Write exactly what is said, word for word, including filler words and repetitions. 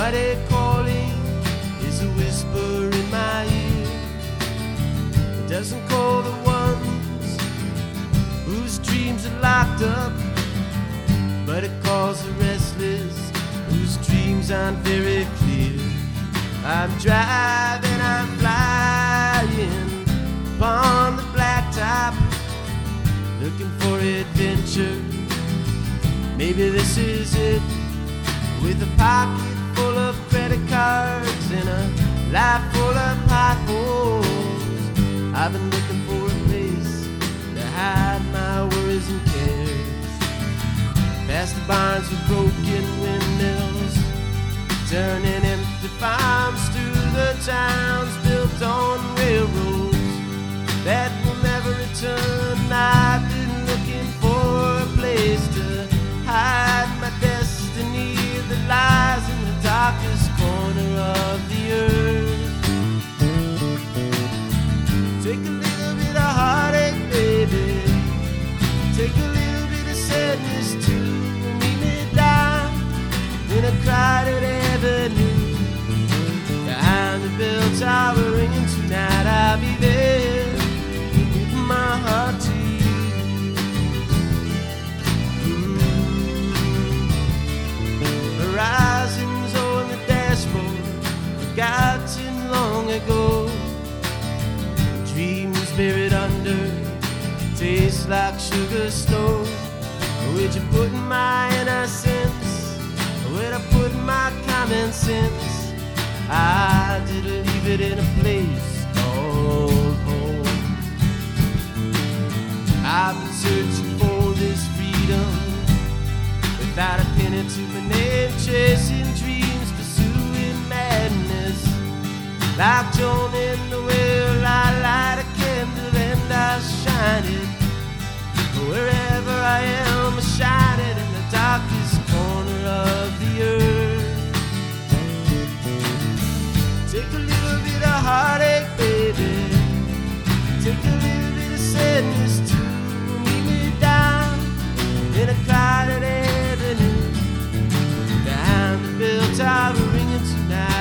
heartache calling is a whisper in my ear. It doesn't call the ones whose dreams are locked up, but it calls the restless whose dreams aren't very clear. I'm driving, I'm flying upon the blacktop, looking for adventure. Maybe this is it. With a pocket full of credit cards and a life full of potholes, I've been looking for a place to hide my worries and cares. Past the barns with broken windmills, turning empty farms through the towns built on railroads that will never return. I've been looking for a place to hide my destiny that lies in the darkest corner of the earth. Take a little bit of heartache, baby. Take a little bit of sadness too. Meet me down in a crowded avenue, behind the bell tower ringing tonight. I'll be there with my heart to you. Horizons on the dashboard, forgotten long ago. Dreams buried under, taste like sugar snow. Where'd you put my innocence? Where'd I put my common sense? I did leave it in a place called home. I've been searching for this freedom without a penny to my name, chasing dreams, pursuing madness. Like Joan in the well, I light a candle and I shine it. Wherever I am, I shine it in the darkest corner of the earth. Take a little bit of heartache, baby. Take a little bit of sadness too. Meet me down in a crowded avenue, behind the bell tower ringing tonight.